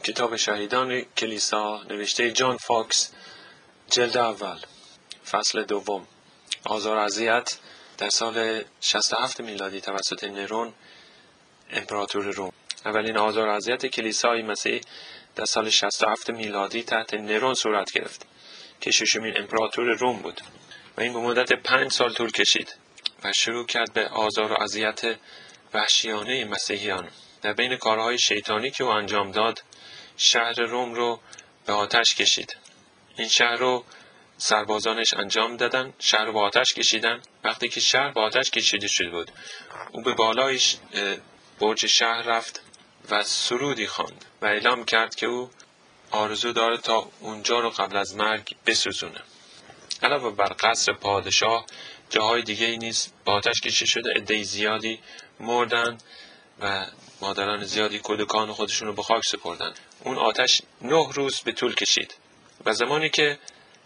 کتاب شهیدان کلیسا نوشته جان فاکس، جلد اول، فصل دوم. آزار و اذیت در سال 67 میلادی توسط نرون امپراتور روم. اولین آزار و اذیت کلیسای مسیح در سال 67 میلادی تحت نرون صورت گرفت که ششمین امپراتور روم بود و این به مدت 5 سال طول کشید و شروع کرد به آزار و اذیت وحشیانه مسیحیان. در بین کارهای شیطانی که او انجام داد، شهر روم رو به آتش کشید. این شهر رو سربازانش انجام دادن، شهر رو به آتش کشیدن. وقتی که شهر به آتش کشیده شده بود، او به بالای برج شهر رفت و سرودی خواند و اعلام کرد که او آرزو داره تا اونجا رو قبل از مرگ بسوزونه. علاوه بر قصر پادشاه، جاهای دیگه ای نیز با آتش کشیده شده. عده زیادی مردن و مادران زیادی کودکان خودشون رو به خاک سپردن. اون آتش 9 روز به طول کشید و زمانی که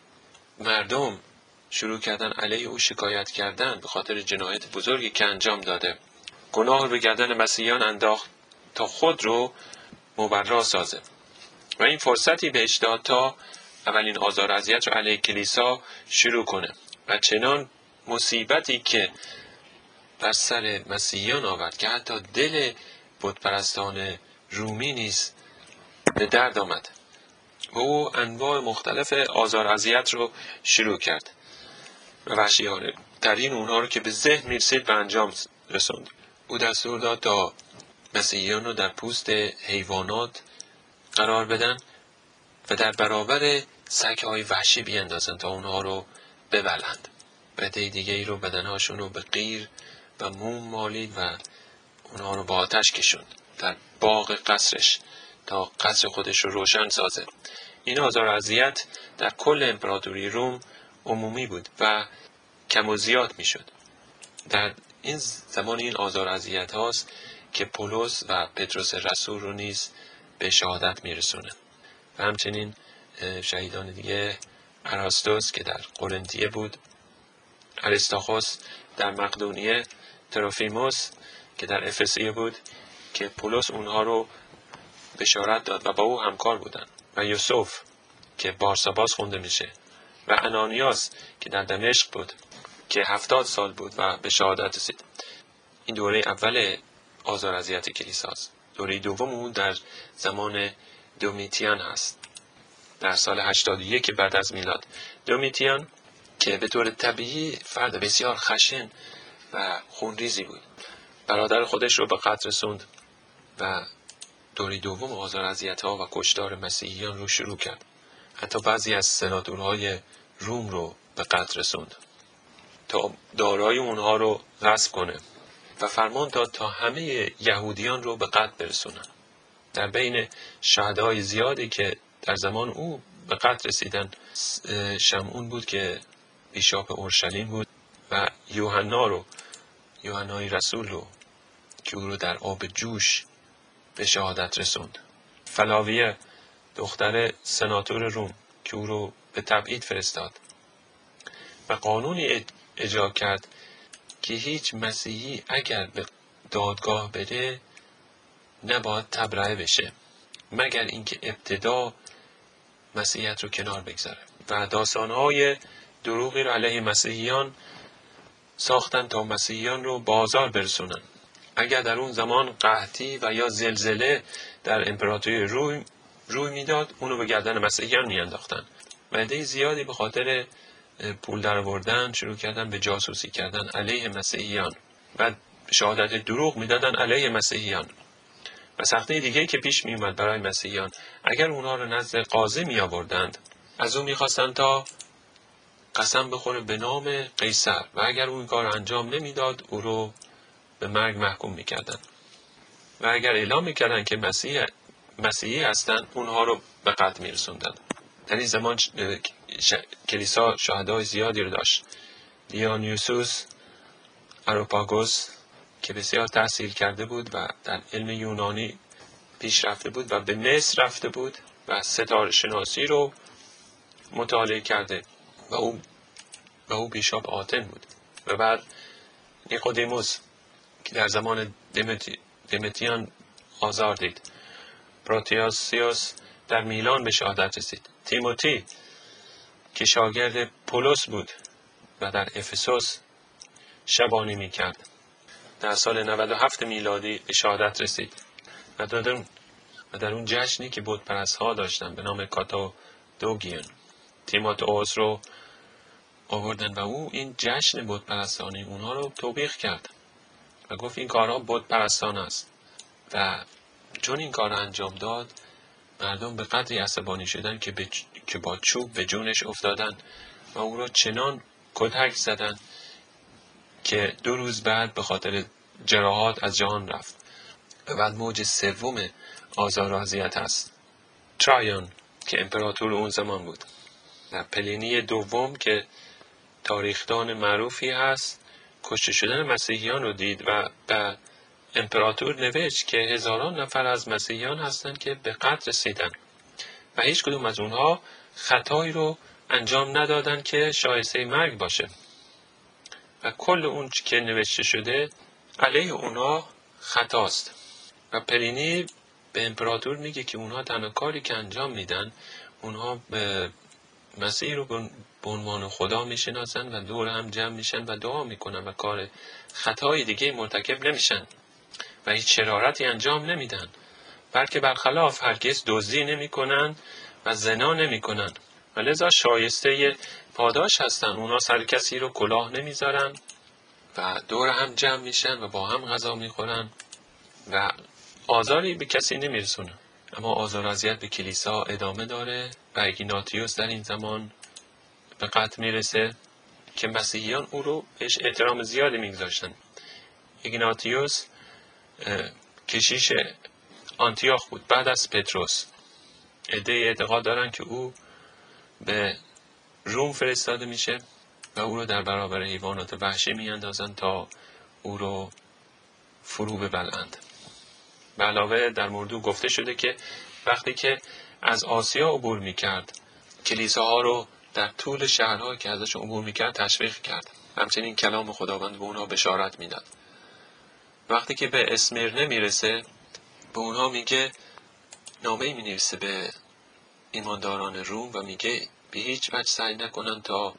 مردم شروع کردن علیه او شکایت کردن به خاطر جنایت بزرگی که انجام داده، گناه رو به گردن مسیحیان انداخت تا خود رو مبرا سازه و این فرصتی بهش داد تا اولین آزار و اذیت رو علیه کلیسا شروع کنه و چنان مصیبتی که بر سر مسیحیان آورد که حتی دل بتپرستان رومی نیز به درد آمد و او انواع مختلف آزار و اذیت رو شروع کرد و وحشیانه ترین اونها رو که به ذهن میرسید به انجام رسوند. او دستور داد تا مسیحیان رو در پوست حیوانات قرار بدن و در برابر سگ‌های وحشی بیندازن تا اونها رو ببلند. و عده دیگه ای رو بدنهاشون رو به قیر و موم مالید و اونها رو با آتش کشوند در باغ قصرش تا قصر خودش رو روشن سازه. این آزار و اذیت در کل امپراتوری روم عمومی بود و کم و زیاد می شد. در این زمان این آزار و اذیت هاست که پولس و پتروس رسول رو نیز به شهادت می رسونه و همچنین شهیدان دیگه، ارسطوس که در قرنطیه بود، اریستاخوس در مقدونیه، تروفیموس که در افسیه بود که پولس اونها رو بشارت داد و با او همکار بودن، و یوسف که بارساباس خونده میشه و انانیاس که در دمشق بود که 70 سال بود و به شهادت رسید. این دوره اول آزار و اذیت کلیساست. دوره دوم اون در زمان دومیتیان هست، در سال 81 بعد از میلاد. دومیتیان که به طور طبیعی فرد بسیار خشن و خونریزی بود، برادر خودش رو به قتل رسوند و دوره دوم آزار و اذیت‌ها و کشتار مسیحیان رو شروع کرد. حتی بعضی از سناتورهای روم رو به قتل رسوند تا دارایی اونها رو غصب کنه و فرمان داد تا همه یهودیان رو به قتل برسونن. در بین شهدای زیادی که در زمان او به قتل رسیدن، شمعون بود که بیشاپ اورشلیم بود و یوحنای رسول رو که او رو در آب جوش به شهادت رسوند. فلاویه دختر سناتور روم که او رو به تبعید فرستاد و قانونی اجرا کرد که هیچ مسیحی اگر به دادگاه بره نباید تبرئه بشه مگر اینکه ابتدا مسیحیت رو کنار بگذاره. و داستانهای دروغی رو علیه مسیحیان ساختن تا مسیحیان رو بازار برسونن. اگر در اون زمان قحطی و یا زلزله در امپراتوری روی میداد، اونو به گردن مسیحیان میانداختن و عده زیادی به خاطر پول درآوردن شروع کردن به جاسوسی کردن علیه مسیحیان و شهادت دروغ میدادن علیه مسیحیان. و سختی دیگه که پیش می اومد برای مسیحیان، اگر اونها رو نزد قاضی می آوردند، از اون میخواستن تا قسم بخوره به نام قیصر و اگر اون کار انجام نمیداد او رو به مرگ محکوم میکردن و اگر اعلام میکردن که مسیحی هستن، اونها رو به قتل میرسوندن. در این زمان کلیسا شهدای زیادی رو داشت. دیونیسوس آریوپاگوس که بسیار تحصیل کرده بود و در علم یونانی پیش رفته بود و به مصر رفته بود و ستاره شناسی رو مطالعه کرده و او بیشاپ آتن بود. و بعد نیقودیموس که در زمان دمتیان آزار دید پروتیاسیوس در میلان به شهادت رسید. تیموتی که شاگرد پولس بود و در افسوس شبانی میکرد در سال 97 میلادی به شهادت رسید و در اون جشنی که بت پرست ها داشتن به نام کاتادوگیون تیموتئوس رو آوردن و او این جشن بت پرستانی اونها رو توبیخ کرد و گفت این کارها بت پرستان است و چون این کار انجام داد مردم به قدری عصبانی شدن که با چوب به جونش افتادن و او را چنان کتک زدن که 2 روز بعد به خاطر جراحات از جهان رفت. و بعد موج سوم آزار و اذیت است ترایان که امپراتور اون زمان بود و پلینی دوم که تاریخدان معروفی هست کشته شدن مسیحیان رو دید و به امپراتور نوشت که هزاران نفر از مسیحیان هستند که به قتل رسیدن و هیچ کدوم از اونها خطایی رو انجام ندادن که شایسته مرگ باشه و کل اون که نوشته شده علیه اونها خطاست. و پلینی به امپراتور میگه که اونها تنها کاری که انجام میدن اونها مسیح رو به عنوان خدا میشناسن و دور هم جمع میشن و دعا میکنن و کار خطای دیگه مرتکب نمیشن و هیچ شرارتی انجام نمیدن، بلکه برخلاف هرگز دزدی نمیکنن و زنا نمیکنن و لذا شایسته پاداش هستن. اونها سر کسی رو کلاه نمیذارن و دور هم جمع میشن و با هم غذا میخورن و آزاری به کسی نمیرسونن. اما آزار و اذیت به کلیسا ادامه داره و ایگناتیوس در این زمان به قتل میرسه که مسیحیان او رو بهش احترام زیادی میگذاشتن. ایگناتیوس کشیش آنتیاخ بود بعد از پتروس. عده‌ای اعتقاد دارن که او به روم فرستاده میشه و او رو در برابر حیوانات وحشی میاندازن تا او رو فرو ببلند. به علاوه در مورد او گفته شده که وقتی که از آسیا عبور میکرد کلیساها رو در طول شهرهایی که ازش عبور میکرد تشویق کرد. همچنین کلام خداوند به اونها بشارت میداد. وقتی که به اسمیرنه میرسه به اونها میگه نامه‌ای مینویسه به ایمانداران روم و میگه به هیچ وجه سعی نکنن تا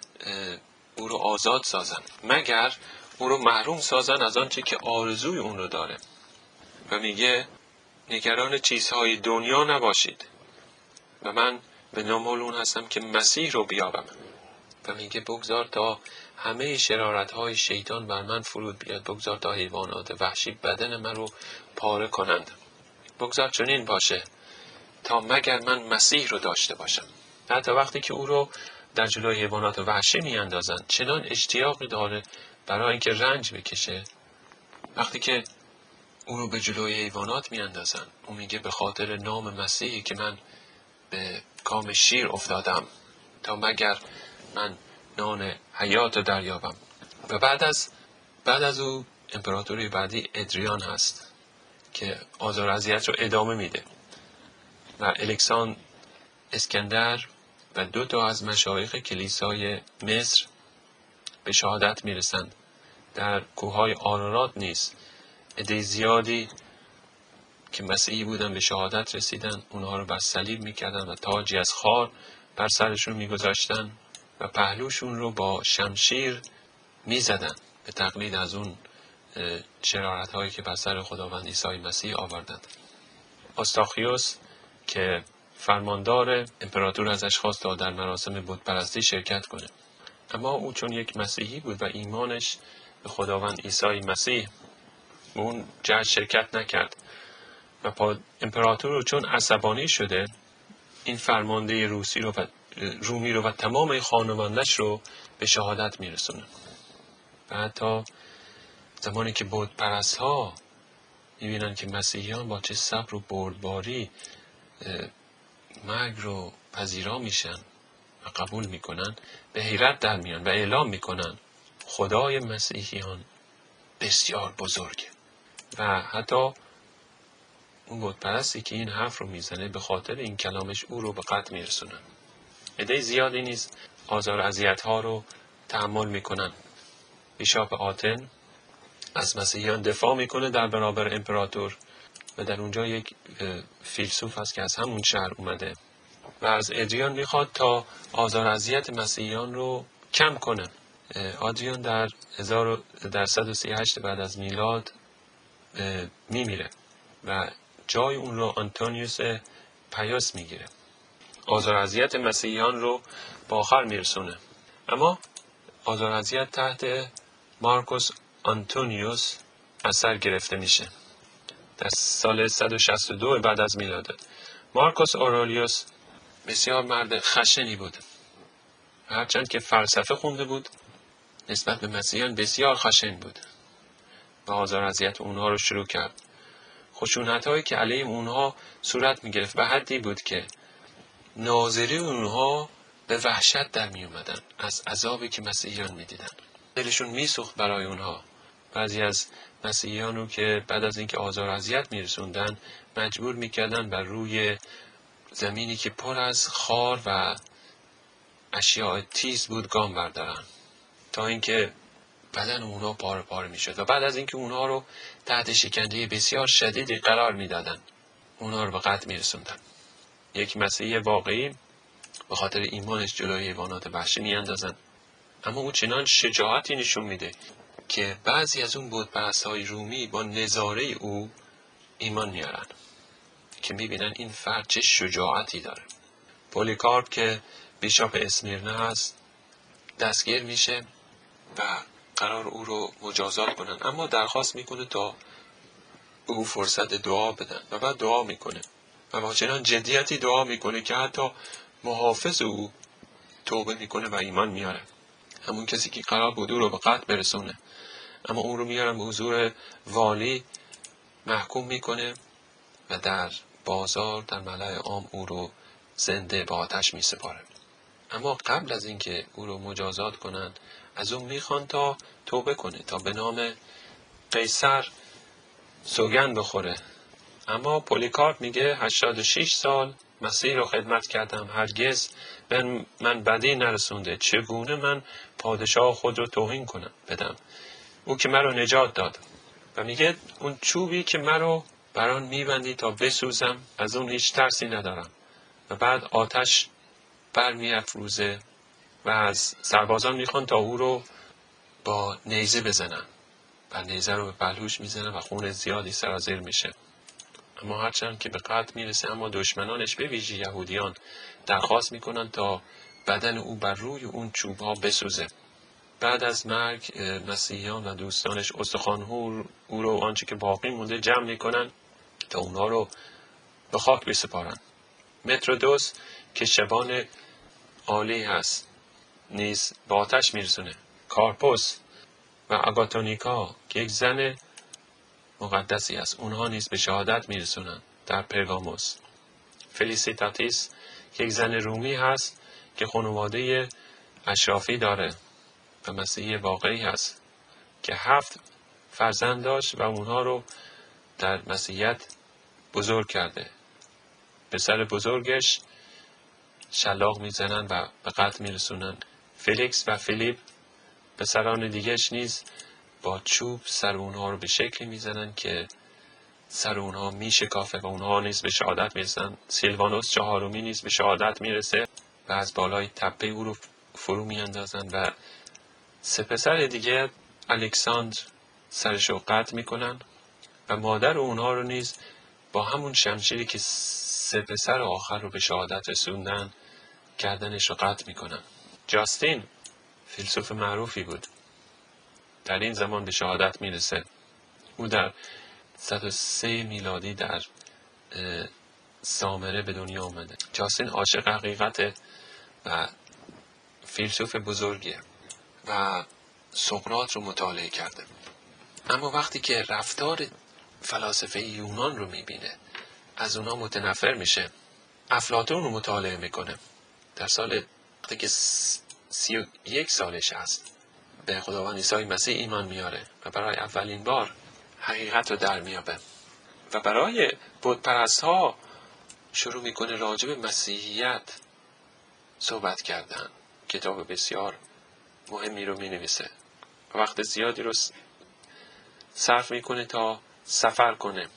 او رو آزاد سازن مگر او رو محروم سازن از آنچه که آرزوی اون رو داره و میگه نگران چیزهای دنیا نباشید و من به دنبال اون هستم که مسیح رو بیابم و میگه بگذار تا همه شرارت‌های شیطان بر من فرود بیاد، بگذار تا حیوانات وحشی بدن من رو پاره کنند، بگذار چنین باشه تا مگر من مسیح رو داشته باشم. حتی وقتی که او رو در جلوی حیوانات وحشی میاندازن چنان اشتیاقی داره برای اینکه رنج بکشه. وقتی که او رو به جلوی حیوانات میاندازن او میگه به خاطر نام مسیحی که من به کام شیر افتادم تا مگر من نان حیات رو دریابم. و بعد از او امپراتوری بعدی ادریان هست که آزار و اذیت رو ادامه میده و الکساندر اسکندر و 2 از مشایخ کلیسای مصر به شهادت میرسند. در کوههای آرارات نیز عده زیادی که مسیحی بودن به شهادت رسیدن، اونها رو بر صلیب میکردن و تاجی از خار بر سرشون میگذاشتن و پهلوشون رو با شمشیر میزدن به تقلید از اون شرارت هایی که بر سر خداوند عیسی مسیح آوردند. آستاخیوس که فرماندار امپراتور ازش خواست تا در مراسم بت پرستی شرکت کنه، اما او چون یک مسیحی بود و ایمانش به خداوند عیسی مسیح به اون جشن شرکت نکرد و امپراتور رو چون عصبانی شده این فرمانده رومی رو و تمام خانواده‌اش رو به شهادت میرسونه. و حتی زمانی که بت پرست ها میبینن که مسیحیان با چه صبر و بردباری مرگ رو پذیرا میشن و قبول میکنن به حیرت در میان و اعلام میکنن خدای مسیحیان بسیار بزرگه. و حتی اون بت پرستی که این حرف رو میزنه به خاطر این کلامش او رو به قتل میرسونن. عده زیادی نیز آزار و اذیت ها رو تحمل میکنن. بیشاپ آتن از مسیحیان دفاع میکنه در برابر امپراتور و در اونجا یک فیلسوف هست که از همون شهر اومده و از ادریان میخواد تا آزار اذیت مسیحیان رو کم کنه. آدریان در 138 بعد از میلاد میمیره و جای اون رو آنتونیوس پیاس میگیره. آزار اذیت مسیحیان رو با آخر میرسونه. اما آزار اذیت تحت مارکوس آنتونیوس از سر گرفته میشه در سال 162 بعد از میلاد. مارکوس اورلیوس بسیار مرد خشنی بود. هرچند که فلسفه خونده بود، نسبت به مسیحیان بسیار خشن بود و آزار اذیت اونها رو شروع کرد. خشونت‌هایی که علیه اونها صورت می‌گرفت به حدی بود که ناظری اونها به وحشت در می اومدن از عذابی که مسیحیان می‌دیدن. دلشون میسوخت برای اونها. بعضی از مسیحیان رو که بعد از اینکه آزار اذیت می‌رسوندن مجبور می‌کردن بر روی زمینی که پر از خار و اشیاء تیز بود گام بردارن تا اینکه بدن اونها پاره پاره میشد و بعد از اینکه اونها رو تحت شکنجه بسیار شدیدی قرار میدادن اونها رو به قتل میرسوندن. یک مسیحی واقعی به خاطر ایمانش جلوی حیوانات وحشی میاندازن، اما او چنان شجاعتی نشون میده که بعضی از اون بت‌پرست‌های رومی با نظاره او ایمان میارن که میبینن این فرد چه شجاعتی داره. پولیکارپ که بیشاپ اسمیرنه هست دستگیر میشه و قرار او رو مجازات کنن، اما درخواست میکنه تا او فرصت دعا بدن و بعد دعا میکنه و با چنان جدیتی دعا میکنه که حتی محافظ او توبه میکنه و ایمان میاره. همون کسی که قرار بود او رو به قتل برسونه، اما او رو میارن به حضور والی محکوم میکنه و در بازار در ملأ عام او رو زنده به آتش میسپاره. اما قبل از اینکه او رو مجازات کنن از اون میخوان تا توبه کنه، تا به نام قیصر سوگند بخوره. اما پولیکارپ میگه 86 سال مسیح رو خدمت کردم، هرگز من بدی نرسونده، چگونه من پادشاه خود رو توهین کنم بدم، او که مرا نجات داد. و میگه اون چوبی که مرا بران میبندی تا بسوزم از اون هیچ ترسی ندارم. و بعد آتش برمیافروزه و از سربازان میخوان تا او رو با نیزه بزنن و نیزه رو به پهلوش میزنن و خون زیادی سرازیر میشه. اما هرچند که به قتل میرسه، اما دشمنانش به ویژه یهودیان درخواست میکنن تا بدن او بر روی اون چوب ها بسوزه. بعد از مرگ مسیحیان و دوستانش استخوان‌ها او رو آنچه که باقی مونده جمع میکنن تا اونها رو به خاک بسپارن. مترودوس که شبان عالی هست نیز به آتش میرسونه. کارپوس و آگاتونیکا که یک زن مقدسی است اونها نیز به شهادت میرسونن در پرگاموس. فلیسیتاتیس که یک زن رومی هست که خانواده اشرافی داره و مسیحی واقعی هست که 7 فرزند داشت و اونها رو در مسیحیت بزرگ کرده. پسر بزرگش شلاق میزنن و به قتل میرسونن. فلیکس و فیلیپ پسران دیگهش نیز با چوب سر اونها رو به شکلی میزنن که سر اونها میشکافه و اونها نیز به شهادت میرسن. سیلوانوس چهارمی نیز به شهادت میرسه و از بالای تپه او رو فرو میاندازن و 3 پسر دیگه الکساندر سرش رو قطع میکنن و مادر اونها رو نیز با همون شمشیری که 3 پسر آخر رو به شهادت رسوندن گردنش رو قطع میکنن. جاستین فیلسوف معروفی بود، در این زمان به شهادت میرسه. او در 103 میلادی در سامره به دنیا آمده. جاستین عاشق حقیقت و فیلسوف بزرگیه و سقراط رو مطالعه کرده. اما وقتی که رفتار فلاسفه یونان رو میبینه از اونا متنفر میشه. افلاطون رو مطالعه میکنه. در سال وقتی که 31 سالش هست به خداوند عیسی مسیح ایمان میاره و برای اولین بار حقیقت رو در میابه و برای بتپرست ها شروع میکنه راجع به مسیحیت صحبت کردن. کتاب بسیار مهمی رو مینویسه و وقت زیادی رو صرف میکنه تا سفر کنه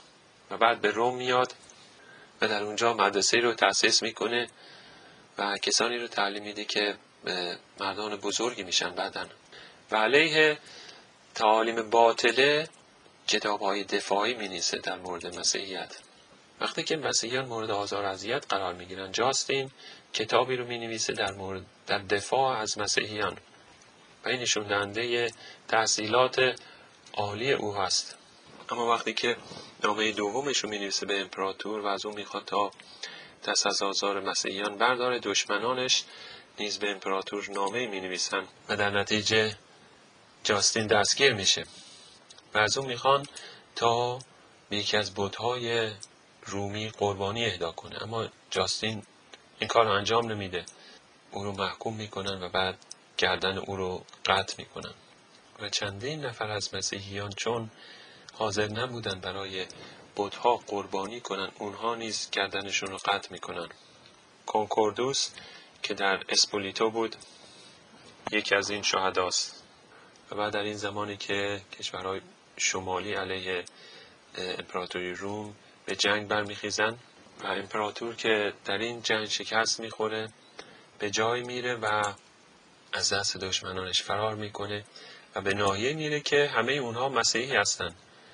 و بعد به روم میاد و در اونجا مدرسه رو تأسیس میکنه و کسانی رو تعلیم میده که مردان بزرگی میشن بعداً. و علیه تعالیم باطله کتاب‌های دفاعی می‌نویسه در مورد مسیحیت. وقتی که مسیحیان مورد آزار و اذیت قرار میگیرن، جاستین کتابی رو مینویسه در دفاع از مسیحیان و این نشون دهنده تحصیلات عالی او هست. اما وقتی که نامه دومش رو مینویسه به امپراتور و از اون میخواد تا دست از آزار مسیحیان برداره، دشمنانش نیز به امپراتور نامه مینویسن و در نتیجه جاستین دستگیر میشه و از اون میخوان تا به یکی از بت‌های رومی قربانی اهدا کنه. اما جاستین این کار رو انجام نمیده، او رو محکوم میکنن و بعد گردن او رو قطع میکنن و چندین نفر از مسیحیان چون حاضر نبودن برای بت‌ها قربانی کنن، اونها نیز گردنشون رو قطع میکنن. کنکوردوس که در اسپولیتو بود یکی از این شهداست. و بعد در این زمانی که کشورهای شمالی علیه امپراتوری روم به جنگ برمیخیزن و امپراتور که در این جنگ شکست میخوره به جای میره و از دست دشمنانش فرار میکنه و به ناحیه میره که همه اونها مسیحی هستن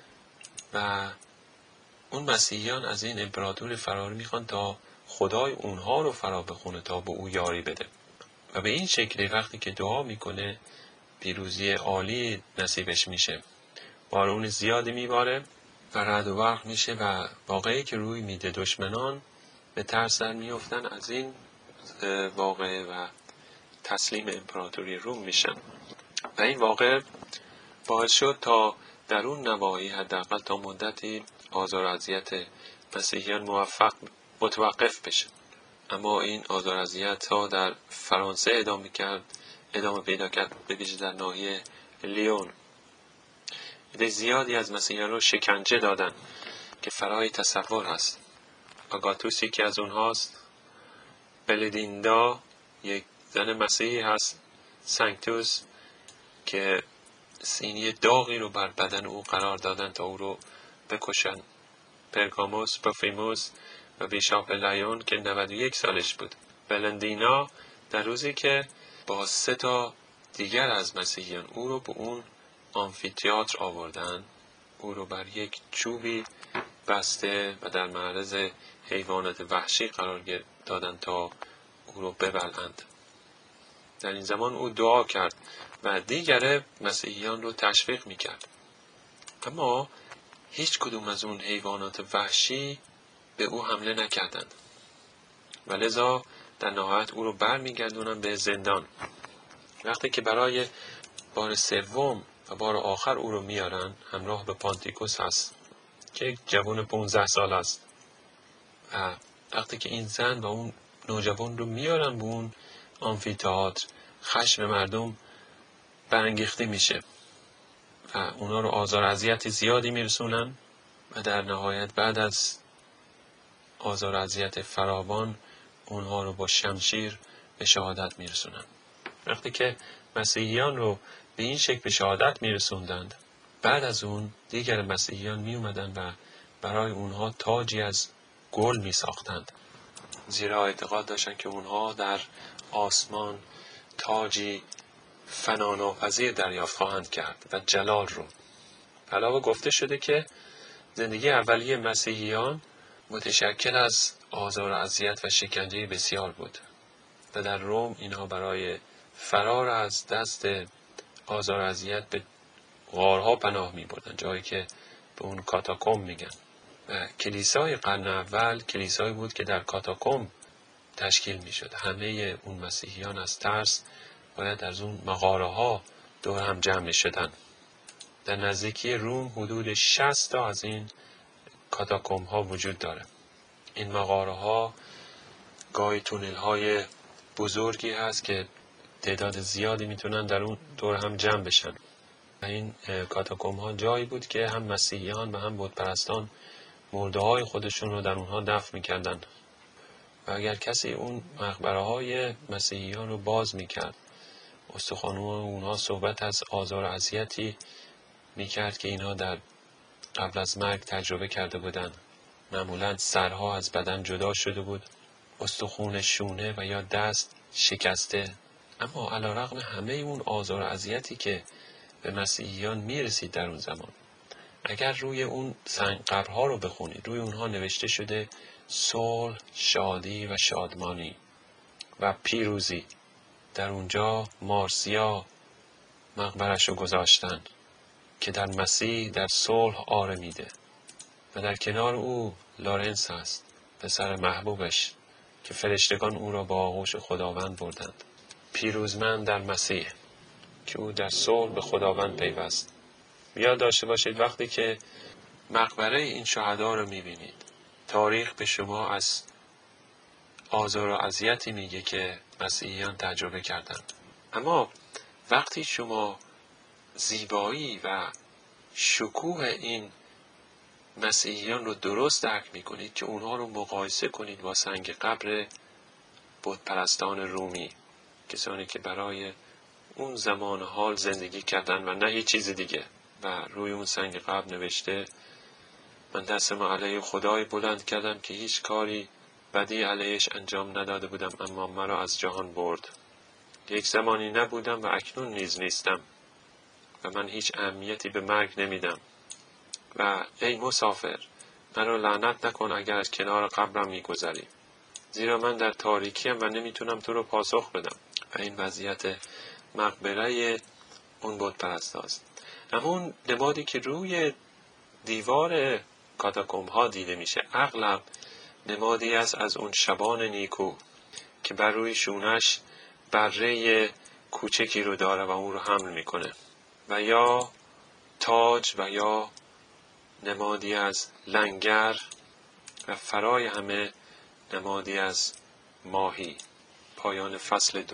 و اون مسیحیان از این امپراتور فرار میخوان تا خدای اونها رو فرا بخونه تا به او یاری بده و به این شکلی وقتی که دعا میکنه پیروزی عالی نصیبش میشه. بارون زیادی میباره و رعد و برق میشه و واقعی که روی میده دشمنان به ترس در میفتن از این واقعه و تسلیم امپراتوری روم میشن و این واقع باعث شد تا در اون نواحی حداقل تا مدتی آزار و اذیت مسیحیان متوقف بشه. اما این آزار و اذیت ها در فرانسه ادامه پیدا کرد، به ویژه در ناحیه لیون. عده زیادی از مسیحیان رو شکنجه دادن که فرای تصور هست. آگاتوس یکی از اونهاست، بلدیندا یک زن مسیحی هست، سانکتوس که سینی داغی رو بر بدن او قرار دادن تا او رو بکشن، پرگاموس، پروفیموس و بیشاپ لیون که 91 سالش بود. بلندینا در روزی که با 3 دیگر از مسیحیان او رو به اون آمفی‌تئاتر آوردن، او رو بر یک چوبی بسته و در معرض حیوانات وحشی قرار دادن تا او رو ببلند. در این زمان او دعا کرد و دیگر مسیحیان رو تشویق میکرد. اما هیچ کدوم از اون حیوانات وحشی به او حمله نکردند و لذا در نهایت او رو برمیگردونن به زندان. وقتی که برای بار سوم و بار آخر او رو میارن، همراه به پانتیکوس هست که یک جوان 15 سال است و وقتی که این زن و اون نوجوان رو میارن به اون آمفی‌تئاتر، خشم مردم برانگیخته میشه و اونا رو آزار و اذیت زیادی میرسونن و در نهایت بعد از آزار و اذیت فراوان اونها رو با شمشیر به شهادت میرسونن. وقتی که مسیحیان رو به این شکل به شهادت میرسوندند، بعد از اون دیگر مسیحیان می اومدن و برای اونها تاجی از گل می ساختند، زیرا اعتقاد داشتن که اونها در آسمان تاجی فناناپذیر دریافت خواهند کرد و جلال رو. علاوه گفته شده که زندگی اولیه مسیحیان متشکل از آزار و اذیت و شکنجه بسیار بود و در روم اینها برای فرار از دست آزار و اذیت به غارها پناه می بردن، جایی که به اون کاتاکوم میگن. و کلیسای قرن اول کلیسایی بود که در کاتاکوم تشکیل می شد. همه اون مسیحیان از ترس باید از اون مغاره ها دور هم جمع می شدن. در نزدیکی روم حدود 60 تا از این کاتاکوم ها وجود داره. این مغاره ها گاهی تونل های بزرگی هست که تعداد زیادی میتونن در اون دور هم جمع بشن. این کاتاکوم ها جایی بود که هم مسیحیان و هم بتپرستان مرده های خودشون رو در اونها دفن میکردن و اگر کسی اون مقبره های مسیحیان رو باز میکرد، استخوان‌ها اونها صحبت از آزار و اذیتی میکرد که اینها در قبل از مرگ تجربه کرده بودن معمولا سرها از بدن جدا شده بود، استخوان شونه و یا دست شکسته. اما علیرغم همه اون آزار و اذیتی که به مسیحیان میرسید در اون زمان، اگر روی اون سنگ قبرها رو بخونید، روی اونها نوشته شده صلح، شادی و شادمانی و پیروزی. در اونجا مارسیا مقبرش رو گذاشتن که در مسیح در صلح آرمیده و در کنار او لارنس هست، پسر محبوبش که فرشتگان او را با آغوش خداوند بردند. پیروزمند در مسیح که او در صلح به خداوند پیوست. یاد داشته باشید وقتی که مقبره این شهدا رو میبینید، تاریخ به شما از آزار و اذیتی میگه که مسیحیان تجربه کردند. اما وقتی شما زیبایی و شکوه این مسیحیان رو درست درک میکنید که اونها رو مقایسه کنید با سنگ قبر بت پرستان رومی، کسانی که برای اون زمان حال زندگی کردن و نه هیچ چیز دیگه، و روی اون سنگ قبر نوشته من دستم علیه خدای بلند کردم که هیچ کاری بدی علیهش انجام نداده بودم، اما مرا از جهان برد. یک زمانی نبودم و اکنون نیز نیستم و من هیچ اهمیتی به مرگ نمیدم. و ای مسافر، مرا لعنت نکن اگر از کنار قبرم میگذری، زیرا من در تاریکیم و نمیتونم تو رو پاسخ بدم. و این وضعیت مقبره اون بت پرست است. اما اون نمادی که روی دیوار کاتاکوم ها دیده میشه اغلب نمادی است از اون شبان نیکو که بر روی شونش بره کوچکی رو داره و اون رو حمل میکنه، و یا تاج و یا نمادی از لنگر و فرای همه نمادی از ماهی. پایان فصل 2.